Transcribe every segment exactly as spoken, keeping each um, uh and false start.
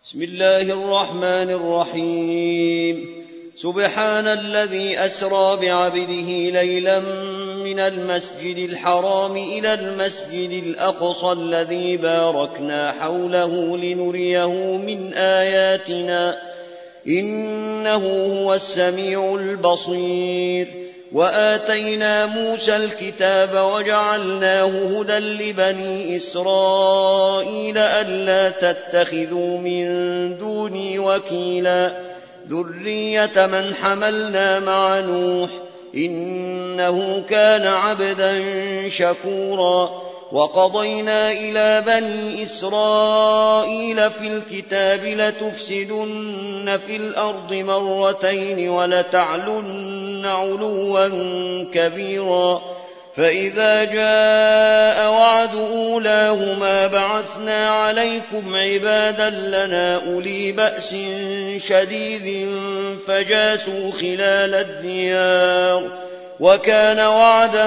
بسم الله الرحمن الرحيم سبحان الذي أسرى بعبده ليلا من المسجد الحرام إلى المسجد الأقصى الذي باركنا حوله لنريه من آياتنا إنه هو السميع البصير وآتينا موسى الكتاب وجعلناه هدى لبني إسرائيل ألا تتخذوا من دوني وكيلا ذرية من حملنا مع نوح إنه كان عبدا شكورا وقضينا إلى بني إسرائيل في الكتاب لتفسدن في الأرض مرتين ولتعلن علوا كبيرا فإذا جاء وعد أولاهما بعثنا عليكم عبادا لنا أولي بأس شديد فجاسوا خلال الديار وكان وعدا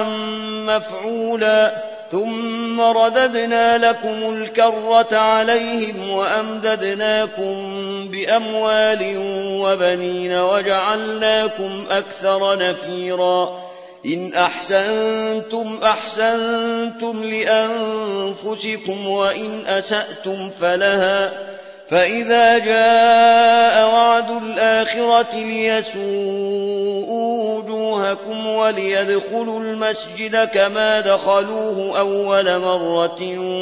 مفعولا ثم رددنا لكم الكرة عليهم وأمددناكم بأموال وبنين وجعلناكم أكثر نفيرا إن أحسنتم أحسنتم لأنفسكم وإن أسأتم فلها فإذا جاء وعد الآخرة ليسوءوا وجوهكم وليدخلوا المسجد كما دخلوه أول مرة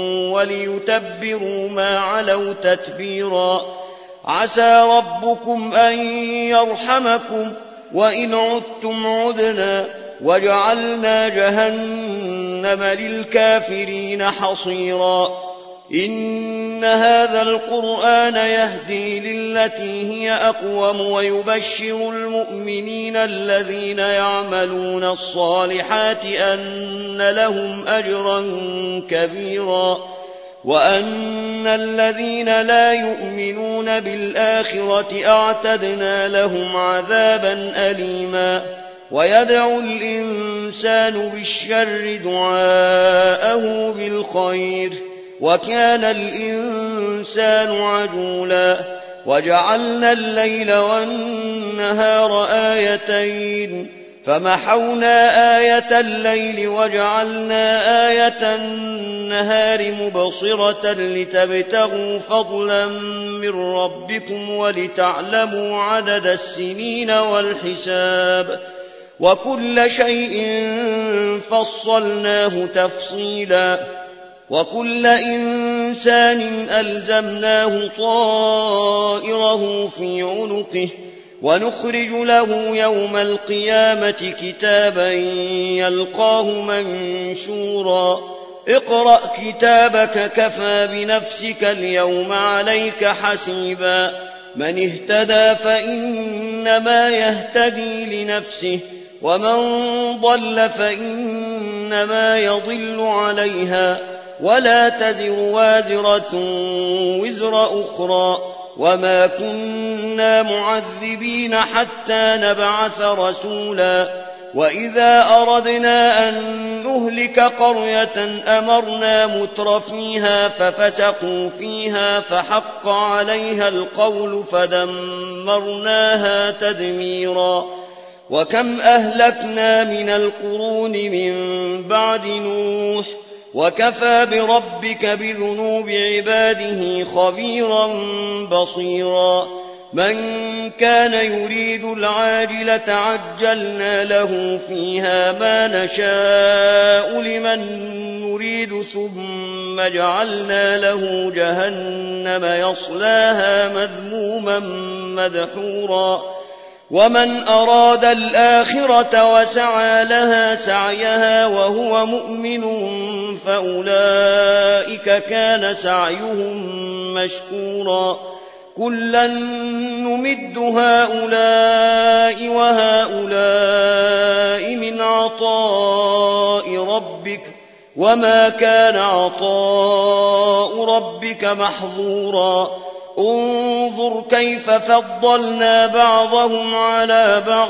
وليتبروا ما علوا تتبيرا عسى ربكم أن يرحمكم وإن عدتم عدنا وجعلنا جهنم للكافرين حصيرا إن هذا القرآن يهدي للتي هي أقوم ويبشر المؤمنين الذين يعملون الصالحات أن لهم أجرا كبيرا وأن الذين لا يؤمنون بالآخرة أعتدنا لهم عذابا أليما ويدعو الإنسان بالشر دعاءه بالخير وكان الإنسان عجولا وجعلنا الليل والنهار آيتين فمحونا آية الليل وجعلنا آية النهار مبصرة لتبتغوا فضلا من ربكم ولتعلموا عدد السنين والحساب وكل شيء فصلناه تفصيلا وكل إنسان ألزمناه طائره في عنقه ونخرج له يوم القيامة كتابا يلقاه منشورا اقرأ كتابك كفى بنفسك اليوم عليك حسيبا من اهتدى فإنما يهتدي لنفسه ومن ضل فإنما يضل عليها ولا تزر وازرة وزر أخرى وما كنا معذبين حتى نبعث رسولا وإذا أردنا أن نهلك قرية أمرنا متر فيها ففسقوا فيها فحق عليها القول فدمرناها تدميرا وكم أهلكنا من القرون من بعد نوح وكفى بربك بذنوب عباده خبيرا بصيرا من كان يريد العاجلة عجلنا له فيها ما نشاء لمن نريد ثم جعلنا له جهنم يصلاها مذموما مدحورا ومن أراد الآخرة وسعى لها سعيها وهو مؤمن فأولئك كان سعيهم مشكورا كلا نمد هؤلاء وهؤلاء من عطاء ربك وما كان عطاء ربك محظورا انظر كيف فضلنا بعضهم على بعض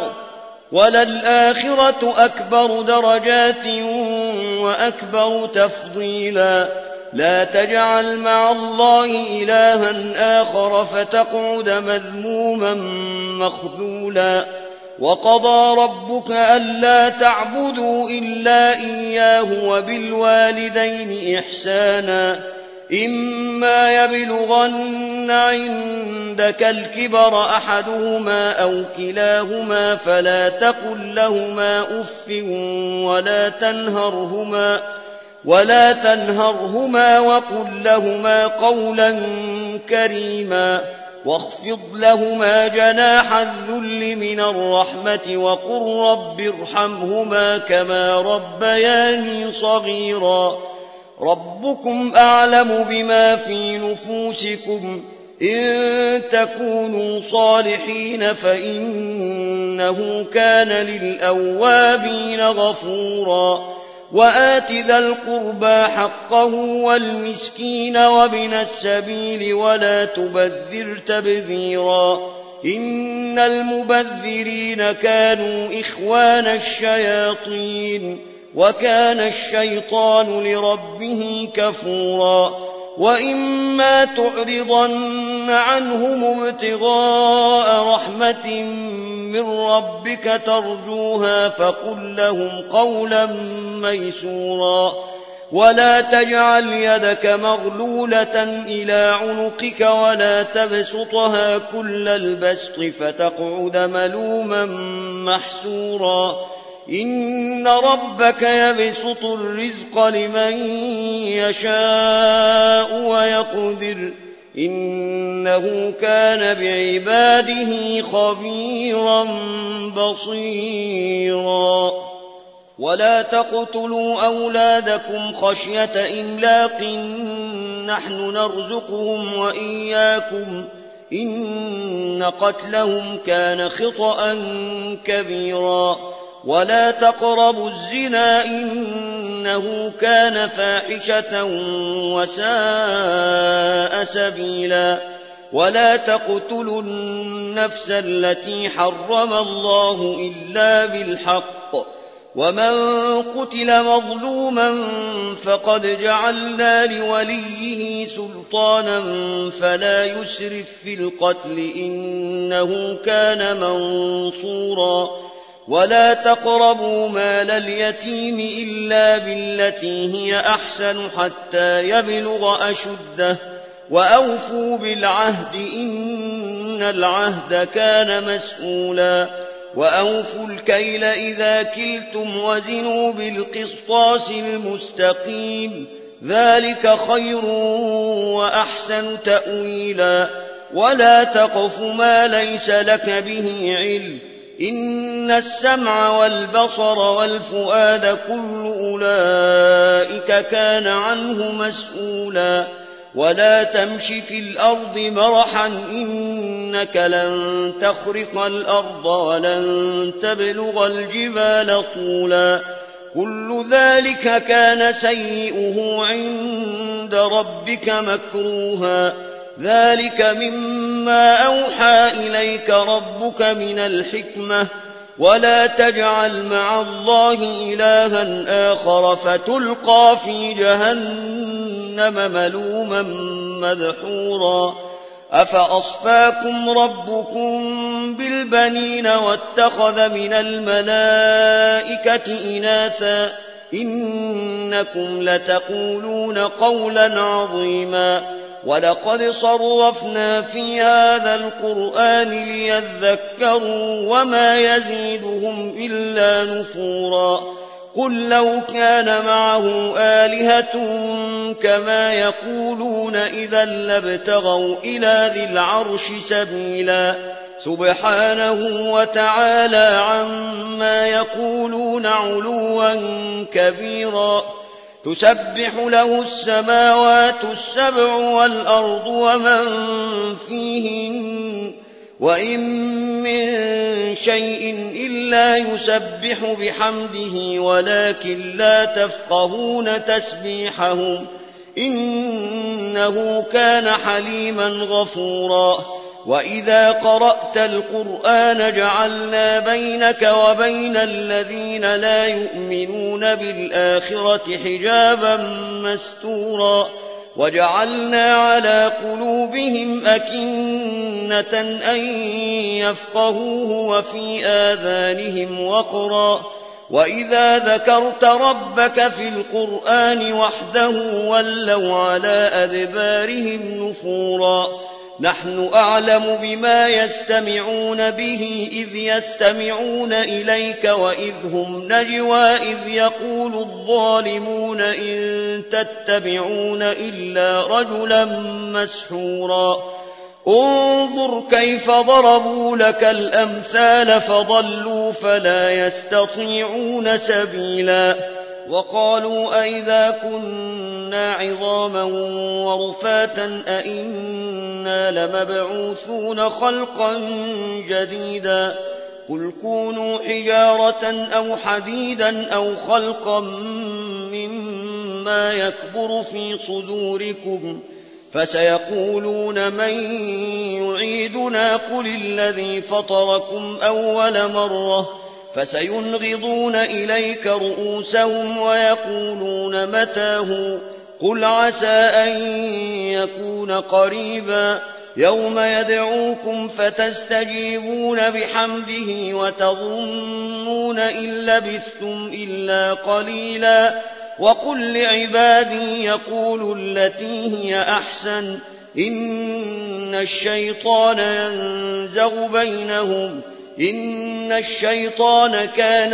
وللآخرة أكبر درجات وأكبر تفضيلا لا تجعل مع الله إلها آخر فتقعد مذموما مخذولا وقضى ربك ألا تعبدوا إلا إياه وبالوالدين إحسانا إما يبلغن عندك الكبر أحدهما أو كلاهما فلا تقل لهما أف ولا تنهرهما ولا تنهرهما وقل لهما قولا كريما واخفض لهما جناح الذل من الرحمة وقل رب ارحمهما كما ربياني صغيرا ربكم أعلم بما في نفوسكم إن تكونوا صالحين فإنه كان للأوابين غفورا وآت ذا القربى حقه والمسكين وابن السبيل ولا تبذر تبذيرا إن المبذرين كانوا إخوان الشياطين وكان الشيطان لربه كفورا وإما تعرضن عنهم ابتغاء رحمة من ربك ترجوها فقل لهم قولا ميسورا ولا تجعل يدك مغلولة إلى عنقك ولا تبسطها كل البسط فتقعد ملوما محسورا إن ربك يبسط الرزق لمن يشاء ويقدر إنه كان بعباده خبيرا بصيرا ولا تقتلوا أولادكم خشية إملاق نحن نرزقهم وإياكم إن قتلهم كان خطأ كبيرا ولا تقربوا الزنا إنه كان فاحشة وساء سبيلا ولا تقتلوا النفس التي حرم الله إلا بالحق ومن قتل مظلوما فقد جعلنا لوليه سلطانا فلا يسرف في القتل إنه كان منصورا ولا تقربوا مال اليتيم إلا بالتي هي أحسن حتى يبلغ أشده وأوفوا بالعهد إن العهد كان مسؤولا وأوفوا الكيل إذا كلتم وزنوا بالقسطاس المستقيم ذلك خير وأحسن تأويلا ولا تقف ما ليس لك به علم إن السمع والبصر والفؤاد كل أولئك كان عنه مسؤولا ولا تمش في الأرض مرحا إنك لن تخرق الأرض ولن تبلغ الجبال طولا كل ذلك كان سيئه عند ربك مكروها ذلك مما أوحى إليك ربك من الحكمة ولا تجعل مع الله إلها آخر فتلقى في جهنم ملوما مدحورا أفأصفاكم ربكم بالبنين واتخذ من الملائكة إناثا إنكم لتقولون قولا عظيما ولقد صرفنا في هذا القرآن ليذكروا وما يزيدهم إلا نفورا قل لو كان معه آلهة كما يقولون إذا لابتغوا إلى ذي العرش سبيلا سبحانه وتعالى عما يقولون علوا كبيرا تسبح له السماوات السبع والأرض ومن فيهن وإن من شيء إلا يسبح بحمده ولكن لا تفقهون تسبيحهم إنه كان حليما غفورا وإذا قرأت القرآن جعلنا بينك وبين الذين لا يؤمنون بالآخرة حجابا مستورا وجعلنا على قلوبهم أكنة أن يفقهوه وفي آذانهم وقرا وإذا ذكرت ربك في القرآن وحده ولوا على أدبارهم نفورا نحن أعلم بما يستمعون به إذ يستمعون إليك وإذ هم نجوى إذ يقول الظالمون إن تتبعون إلا رجلا مسحورا انظر كيف ضربوا لك الأمثال فضلوا فلا يستطيعون سبيلا وقالوا أئذا كنا عظاما ورفاتا أئنا لمبعوثون خلقا جديدا قل كونوا حجارة أو حديدا أو خلقا مما يكبر في صدوركم فسيقولون من يعيدنا قل الذي فطركم أول مرة فسينغضون إليك رؤوسهم ويقولون متاه قل عسى أن يكون قريبا يوم يدعوكم فتستجيبون بحمده وتظنون إن لبثتم إلا قليلا وقل لعبادي يقولوا التي هي أحسن إن الشيطان ينزغ بينهم إن الشيطان كان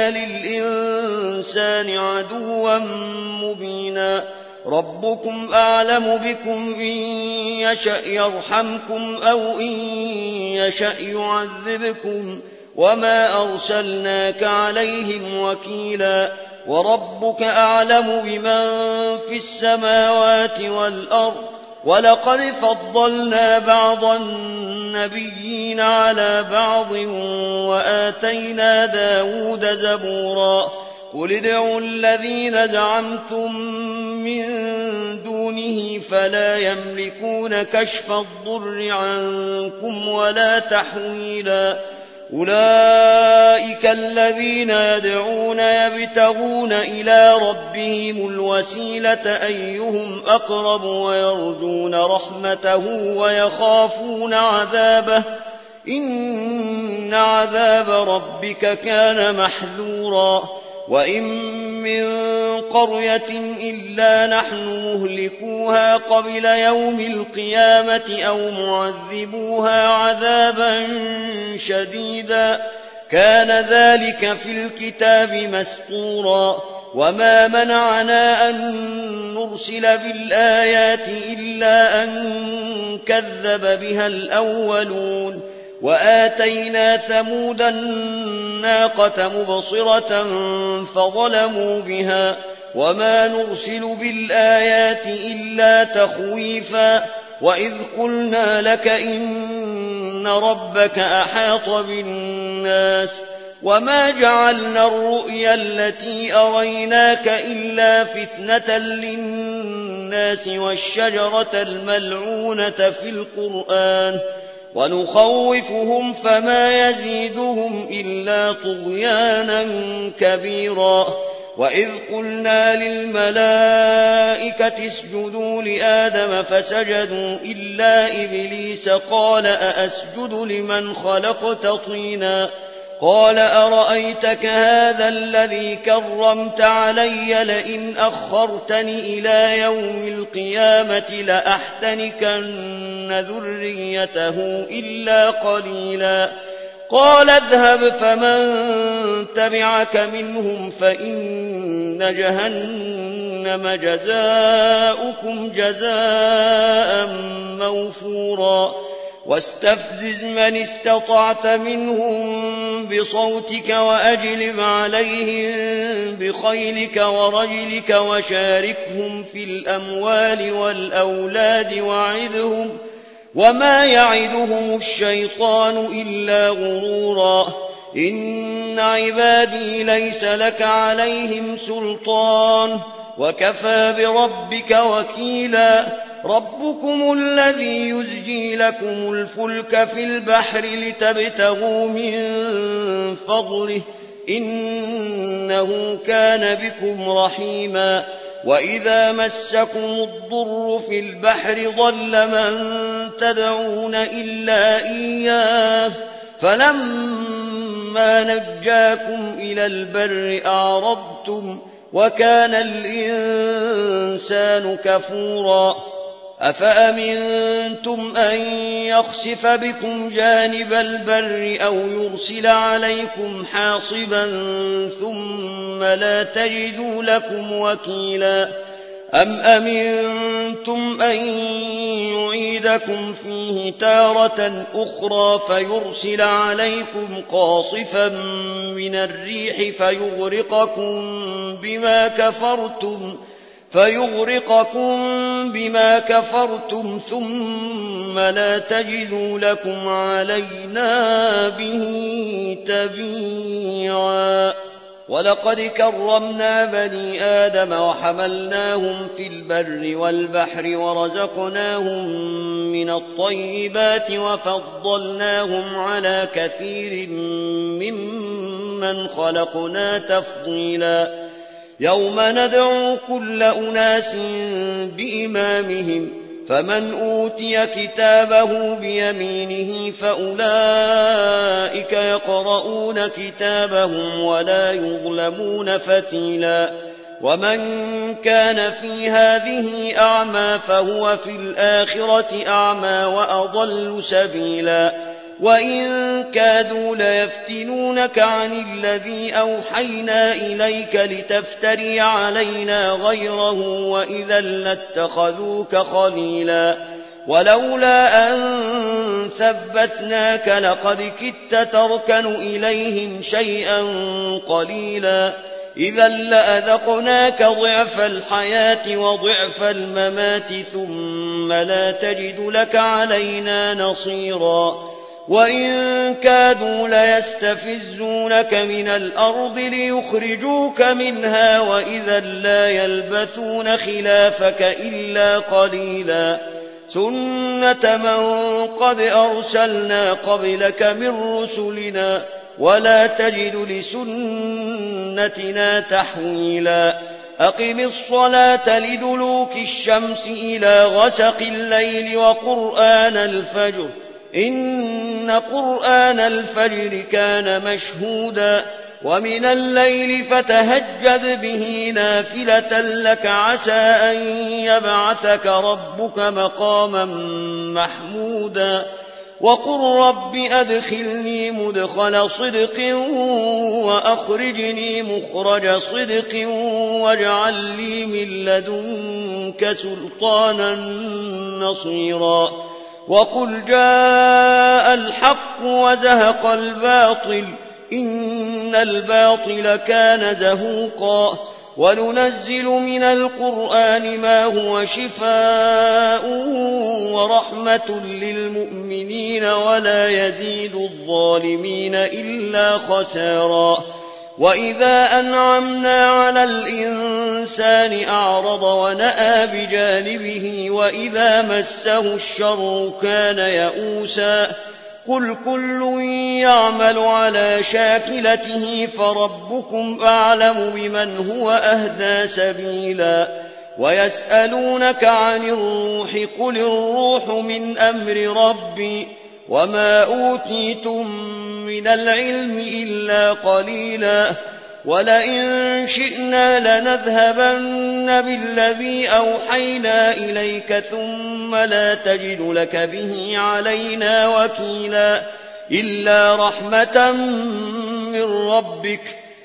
للإنسان عدوا مبينا ربكم أعلم بكم إن يشأ يرحمكم أو إن يشأ يعذبكم وما أرسلناك عليهم وكيلا وربك أعلم بمن في السماوات والأرض ولقد فضلنا بعض النبيين على بعض وآتينا داود زبورا قل ادعوا الذين زعمتم من دونه فلا يملكون كشف الضر عنكم ولا تحويلا أولئك الذين يدعون يبتغون إلى ربهم الوسيلة أيهم أقرب ويرجون رحمته ويخافون عذابه إن عذاب ربك كان محذورا وإن من قرية إلا نحن مهلكوها قبل يوم القيامة أو معذبوها عذابا شديدا كان ذلك في الكتاب مسطورا وما منعنا أن نرسل بالآيات إلا أن كذب بها الأولون وآتينا ثمود الناقة مبصرة فظلموا بها وما نرسل بالآيات إلا تخويفا وإذ قلنا لك إن ربك أحاط بالناس وما جعلنا الرؤيا التي أريناك إلا فتنة للناس والشجرة الملعونة في القرآن ونخوفهم فما يزيدهم إلا طغيانا كبيرا وإذ قلنا للملائكة اسجدوا لآدم فسجدوا إلا إبليس قال أأسجد لمن خلقت طينا قال أرأيتك هذا الذي كرمت علي لئن أخرتني إلى يوم القيامة لأحتنكن ذريته إلا قليلا قال اذهب فمن تبعك منهم فإن جهنم جزاؤكم جزاء موفورا واستفزز من استطعت منهم بصوتك وأجلب عليهم بخيلك ورجلك وشاركهم في الأموال والأولاد وعدهم وما يعدهم الشيطان إلا غرورا إن عبادي ليس لك عليهم سلطان وكفى بربك وكيلا ربكم الذي يزجي لكم الفلك في البحر لتبتغوا من فضله إنه كان بكم رحيما وإذا مسكم الضر في البحر ضل من تدعون إلا إياه فلما نجاكم إلى البر أعرضتم وكان الإنسان كفورا أفأمنتم أن يخسف بكم جانب البر أو يرسل عليكم حاصبا ثم لا تجدوا لكم وكيلا أم أمنتم أن يعيدكم فيه تارة أخرى فيرسل عليكم قاصفا من الريح فيغرقكم بما كفرتم فيغرقكم بما كفرتم ثم لا تجدوا لكم علينا به تبيعا ولقد كرمنا بني آدم وحملناهم في البر والبحر ورزقناهم من الطيبات وفضلناهم على كثير ممن خلقنا تفضيلا يوم ندعو كل أناس بإمامهم فمن أوتي كتابه بيمينه فأولئك يقرؤون كتابهم ولا يظلمون فتيلا ومن كان في هذه أعمى فهو في الآخرة أعمى وأضل سبيلا وإن كادوا ليفتنونك عن الذي أوحينا إليك لتفتري علينا غيره وإذا لاتخذوك خليلا ولولا أن ثبتناك لقد كدت تركن إليهم شيئا قليلا إذا لأذقناك ضعف الحياة وضعف الممات ثم لا تجد لك علينا نصيرا وإن كادوا ليستفزونك من الأرض ليخرجوك منها وإذا لا يلبثون خلافك إلا قليلا سنة من قد أرسلنا قبلك من رسلنا ولا تجد لسنتنا تحويلا أقم الصلاة لدلوك الشمس إلى غسق الليل وقرآن الفجر إن قرآن الفجر كان مشهودا ومن الليل فتهجد به نافلة لك عسى أن يبعثك ربك مقاما محمودا وقل رب أدخلني مدخل صدق وأخرجني مخرج صدق واجعل لي من لدنك سلطانا نصيرا وقل جاء الحق وزهق الباطل إن الباطل كان زهوقا وننزل من القرآن ما هو شفاء ورحمة للمؤمنين ولا يزيد الظالمين إلا خسارا وإذا أنعمنا على الإنسان أعرض ونأى بجانبه وإذا مسه الشر كان يئوسا قل كل يعمل على شاكلته فربكم أعلم بمن هو أهدى سبيلا ويسألونك عن الروح قل الروح من أمر ربي وما أوتيتم من العلم إلا قليلا ولئن شئنا لنذهبن بالذي أوحينا إليك ثم لا تجد لك به علينا وكيلا إلا رحمة من ربك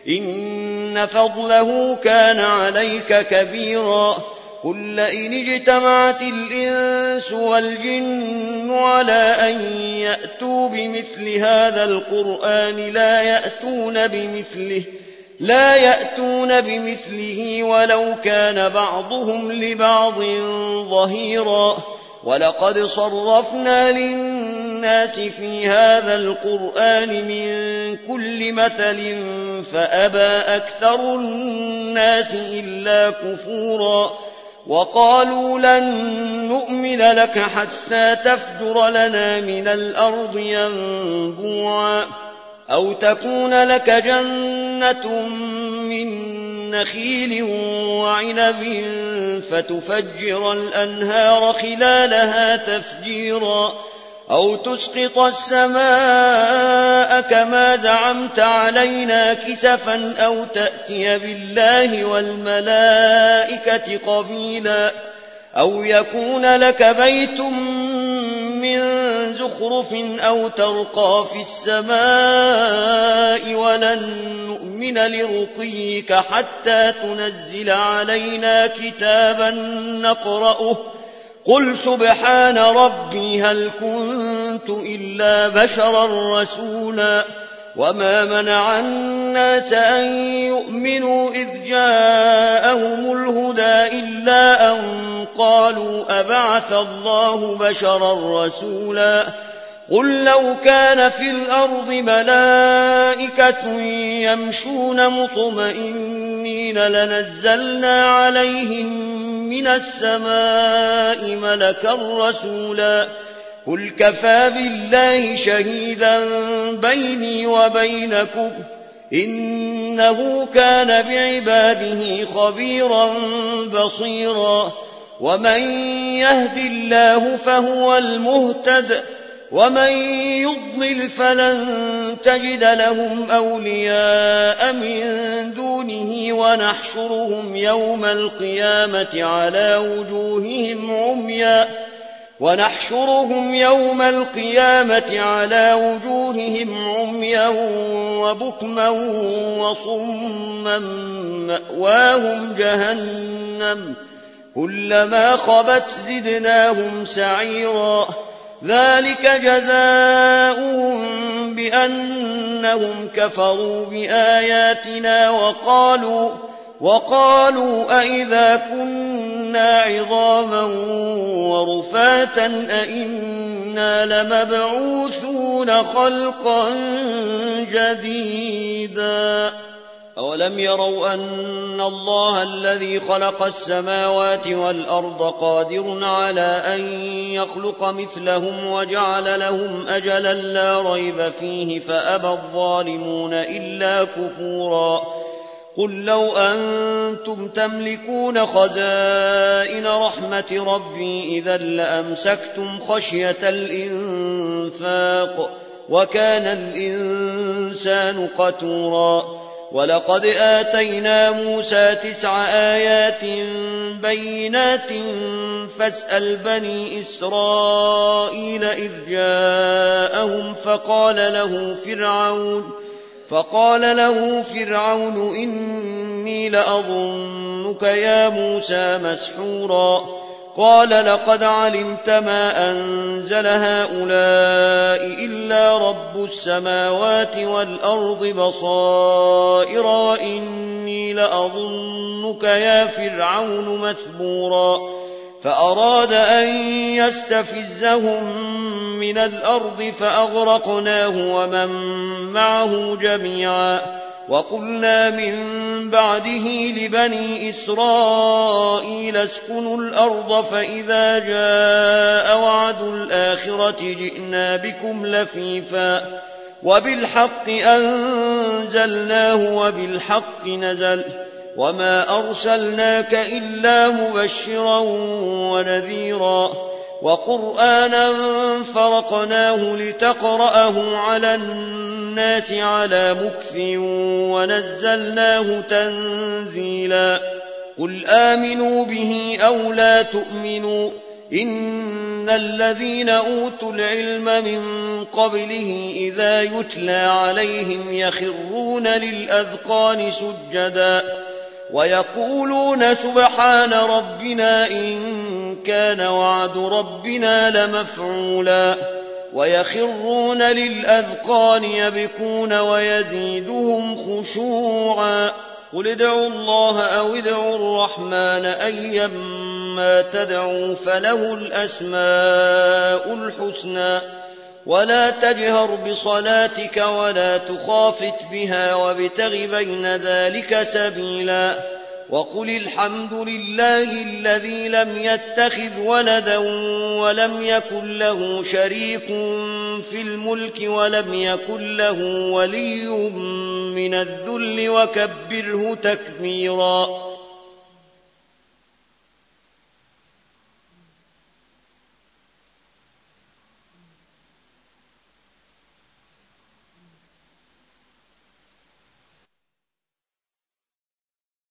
إن فضله كان عليك كبيرا قل لئن اجتمعت الإنس والجن على أن يأتوا بمثل هذا القرآن لا يأتون بمثله لا يأتون بمثله ولو كان بعضهم لبعض ظهيرا ولقد صرفنا للناس في هذا القرآن من كل مثل فأبى أكثر الناس إلا كفورا وقالوا لن نؤمن لك حتى تفجر لنا من الأرض ينبوعا أو تكون لك جنة من نخيل وعنب فتفجر الأنهار خلالها تفجيرا أو تسقط السماء كما زعمت علينا كسفا أو تأتي بالله والملائكة قبيلا أو يكون لك بيت من زخرف أو ترقى في السماء ولن نؤمن لرقيك حتى تنزل علينا كتابا نقرأه قل سبحان ربي هل كنت إلا بشرا رسولا وما منع الناس أن يؤمنوا إذ جاءهم الهدى إلا أن قالوا أبعث الله بشرا رسولا قل لو كان في الأرض ملائكة يمشون مطمئنين لنزلنا عليهم من السماء ملكا رسولا قل كفى بالله شهيدا بيني وبينكم إنه كان بعباده خبيرا بصيرا ومن يهد الله فهو المهتد ومن يضلل فلن تجد لهم أولياء من دونه ونحشرهم يوم القيامة على وجوههم عميا ونحشرهم يوم القيامة على وجوههم عميا وبكما وصما مأواهم جهنم كلما خبت زدناهم سعيرا ذلك جزاؤهم بأنهم كفروا بآياتنا وقالوا وقالوا أئذا كنا عظاما ورفاتا أئنا لمبعوثون خلقا جديدا أولم يروا أن الله الذي خلق السماوات والأرض قادر على أن يخلق مثلهم وجعل لهم أجلا لا ريب فيه فأبى الظالمون إلا كفورا قل لو أنتم تملكون خزائن رحمة ربي إذا لأمسكتم خشية الإنفاق وكان الإنسان قتورا ولقد آتينا موسى تسع آيات بينات فاسأل بني إسرائيل إذ جاءهم فقال له فرعون فقال له فرعون إني لأظنك يا موسى مسحورا قال لقد علمت ما أنزل هؤلاء إلا رب السماوات والأرض بصائر وإني لأظنك يا فرعون مثبورا فأراد أن يستفزهم من الأرض فأغرقناه ومن معه جميعا وقلنا من بعده لبني إسرائيل اسكنوا الأرض فإذا جاء وعد الآخرة جئنا بكم لفيفا وبالحق أنزلناه وبالحق نزل وما أرسلناك إلا مبشرا ونذيرا وقرآنا فرقناه لتقرأه على الناس على مكث ونزلناه تنزيلا قل آمنوا به أو لا تؤمنوا إن الذين أوتوا العلم من قبله إذا يتلى عليهم يخرون للأذقان سجدا ويقولون سبحان ربنا إن كان وعد ربنا لمفعولا ويخرون للأذقان يبكون ويزيدهم خشوعا قل ادعوا الله أو ادعوا الرحمن أيما تدعوا فله الأسماء الحسنى ولا تجهر بصلاتك ولا تخافت بها وابتغ بين ذلك سبيلا وقل الحمد لله الذي لم يتخذ ولدا ولم يكن له شريك في الملك ولم يكن له ولي من الذل وكبره تكبيرا.